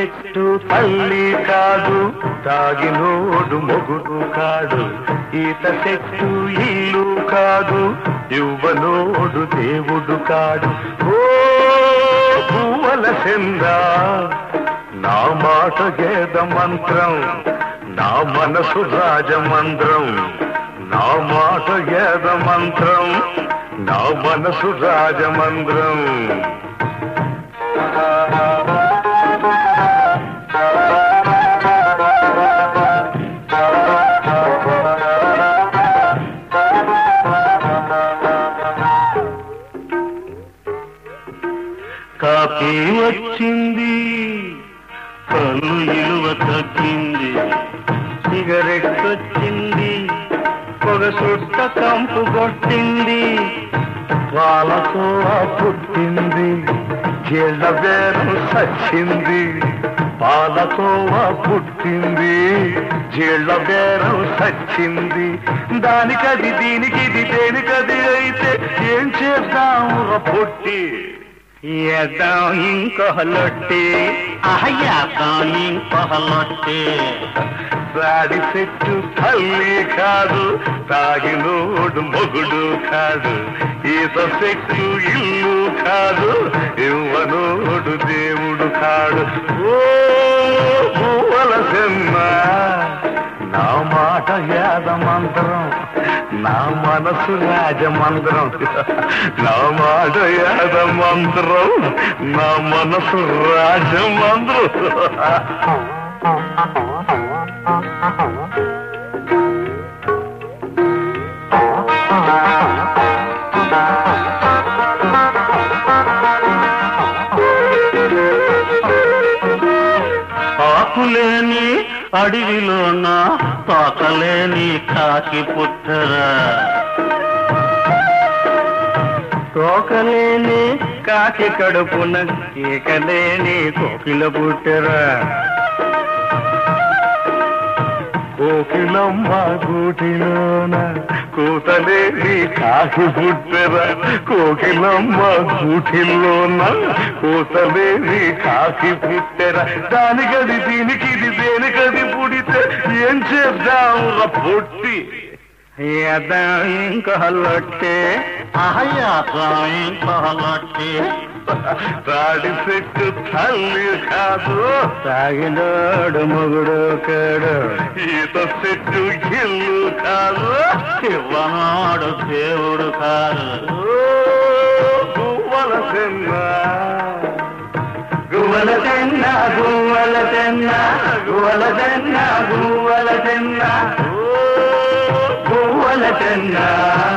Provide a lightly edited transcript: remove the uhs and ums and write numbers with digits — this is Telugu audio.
చెట్టు తల్లి కాదు, తాగినోడు మొగుడు కాడు. ఈత చెట్టు ఇల్లు కాదు, ఇవ్వనోడు దేవుడు కాడు. ఓ పువ్వల చెందా, నా మాట గేద మంత్రం, నా మనసు రాజమంద్రం. నా మాట గేద మంత్రం, నా మనసు రాజమంద్రం. కాపీ వచ్చింది, కళ్ళు ఇలువ తగ్గింది. సిగరెట్ వచ్చింది, పొగ సుట్ట కంపు కొట్టింది. పాలతో పుట్టింది, జీళ్ళ బేరం సచ్చింది. పాలతో పుట్టింది, జీళ్ళ బేరం సచ్చింది. దానికది దీనికిది దేనికది అయితే ఏం చేద్దాము పొట్టి. ఏద్దాం ఇంకొహలొట్టి, అహయ్యాద్దాం ఇంకొహలొట్టి. సాడి చెట్టు తల్లి కాదు, తాగినోడు మొగుడు కాదు. ఈత చెట్టు ఇల్లు కాదు, ఇవ్వనోడు దేవుడు కాడు. ఓ పువ్వల చెమ్మ, నా మాట యాద మంత్రం, నా మనసు రాజమంత్రం. నా మాట యాద మంత్రం, నా మనసు రాజమంత్రం. ఆకులేని అడవిలోన తోకలేని కాకి పుట్టరా, తోకలేని కాకి కడుపున కేకలేని కోకిల పుట్టరా. కోకిలమ్మ గూటిలోన కూతలేని కాకి పుట్టరా. కోకిలమ్మ గూటిలోన కూతలేని కాకి పుట్టరా. దానికది దీనికిది దేనికది పుడితే ఏం చేద్దాము పొట్టి. ఏద్దాం ఇంకొహలొట్టి, అహయ్యాద్దాం ఇంకొహలొట్టి. తాడి చెట్టు తల్లి కాదు, తాగినోడు మొగుడు కాడు. ఈత చెట్టు ఇల్లు కాదు, ఇవ్వనోడు దేవుడు కాదు. గువ్వల చెన్న, గువ్వల చెన్న, గువ్వల చెన్న, గువ్వల చెన్న, గువ్వల చెన్న, గువ్వల చెన్న.